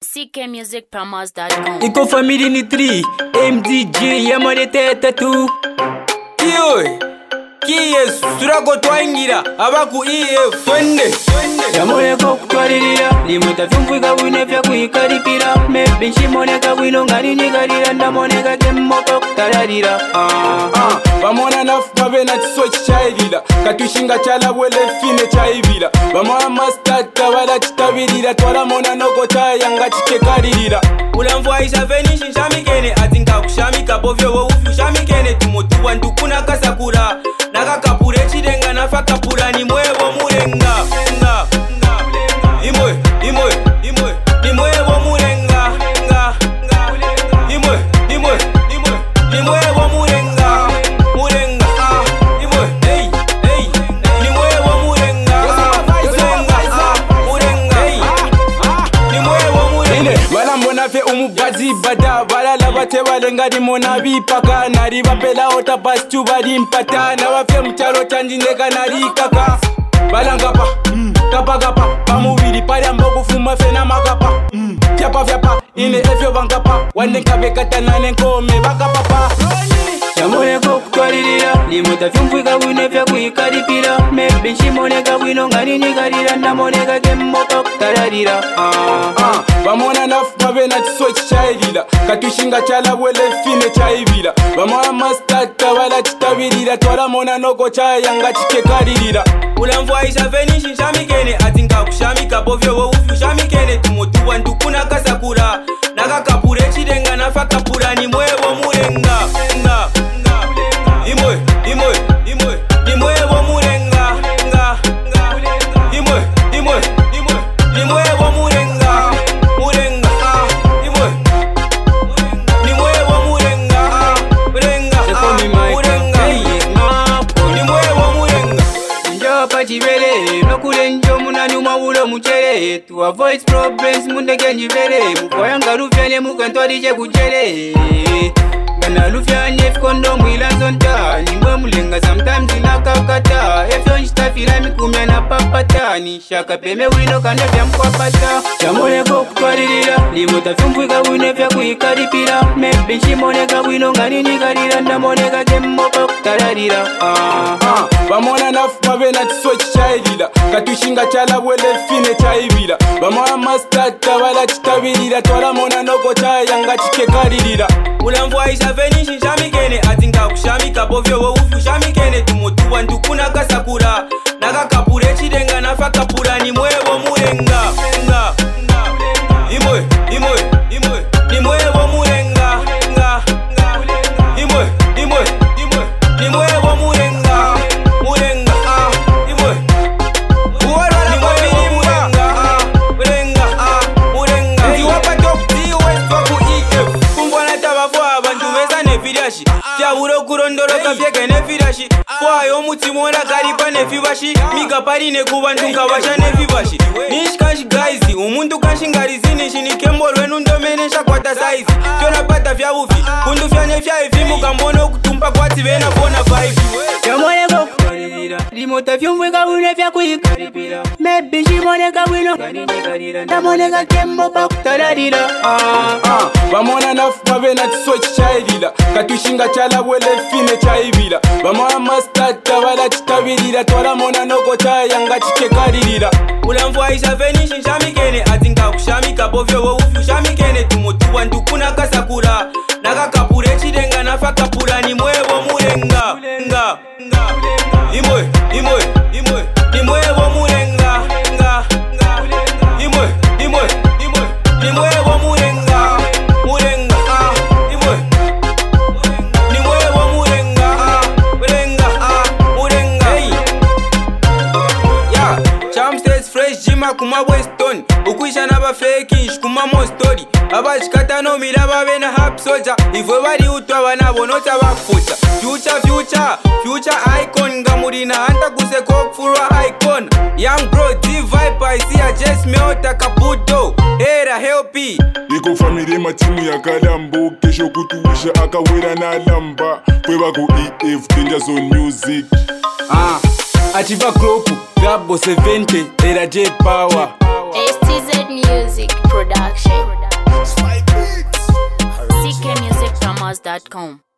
ckmusicpromos.com. Iko family ni 3 MDJ yamare teta tu Kiyoe Kiyes Surako twangira Abaku EF Twende yamore ko kutwaririra limuta vyumvika wine vya kuikaripira maybe nshimone wino ngari nigarira ndamone kemmo ko kutararira Bamona nafu babena tiso chichairira Katushinga chala wele fine chaivira Bamona mastata wala chitabirira Twala mona noko chayanga chikekarira Ulamvu aisha venishi nshamikene Atinka kushamika bovyo wo ufu shamikene Tumotuwa ndukuna kasakura Naka kapure chirenga nafa kapura ni mwevo murenga Imwe ni mwevo murenga Imwe ni mwevo murenga Fe umubazi bada balala bate balengadi mona bipaka nari bapela ota bastu badi mpata na bafe mchalo chanjindeka nari kaka balangapa kapa pamubili pali amboku fuma fe na makapa fyapa ine efyo bangapa wane kabekata nane nkome bakapapa yamore ko kutwaririra limuta vyumvika wine vya kuikaripira maybe nshimone wino ngari nigarira ndamone kemmo ko kutararira Bamona nafu babena tiso chichairira Katushinga chala wele fine chaivira Bamona mastata wala chitabirira Twala mona noko chayanga chikekarira Ulamvu aisha venishi nshamikene Atinka kushamika bovyo wo ufu shamikene Tumotuwa ndukuna kasakura Naka kapure chirenga nafa kapura ni mwevo murenga Imwe ni mwevo murenga Imwe ni mwevo murenga Pachivere, nokulenjo munanyuma ulo muchere To avoid problems mundege njivere Mukoyanga rufyane mukantwarije kujere Gana rufyane fikondo mwilanzonta Nimwe mulenga sometimes inakakata Efyo nshitafira mikumya na papata Nishaka peme wino kanda vya mkwapata Chamone ko kutwaririra limuta vyumvika wine vya kuikaripira maybe nshimone wino ngani nigarira ndamone kemmo ko kutararira Bamona nafu babena tiso chichairira Katushinga chala wele fine chaivira Bamona mastata wala chitabirira Twala mona noko chayanga chikekarira Ulamvu aisha venishi nshamikene Atinka kushamika bovyo wo ufu shamikene Tumotuwa ndukuna kasakura Naka kapure chirenga nafa kapura ni mwevo murenga Imwe ni mwevo murenga Imwe ni mwevo murenga Fyaburo kurondoroka fyeke nefirashi Fwayo mutimora karipa nefibashi Mika pari nekubantuka basha nefibashi Nishkashi guys umuntu kashingarizi nishinikemborwe nundomenesha kwata saizi Fyona pata fyabufi kundu fyane fyaifi mukambono kutumpa kwati vena fona 5 Yamone ko kutwaririra limuta vyumvika wine vya kuikaripira maybe nshimone wino ngari nigarira ndamone kemmo ko kutararira Bamona nafu babena tiso chichairira Katushinga chala wele fine chaivira Bamona mastata wala chitabirira Twala mona noko chayanga chikekarira Ulamvu aisha venishi nshamikene Atinka kushamika bovyo wo ufu shamikene Tumotuwa ndukuna kasakura Naka kapure chirenga nafa kapura ni mwevo murenga Imwe ni mwevo murenga Imwe ni mwevo murenga Kuma Weston Ukuisha naba fake kuma mo story Abashikata no miraba bena hap soldier Ivo bari utwa banabo nota bakufuta Future icon ngamurina anta kuse kokfurwa icon Young bro D-Vibe I see a just meota kaputo Era helpi Iko family matimu ya kalambo Kesho kutuwisha akawera na lamba Kweba ku EF Danger Zone Music Achiva Kroku Gabo 70 Era J Power STZ Music Production. ZambianJams.com.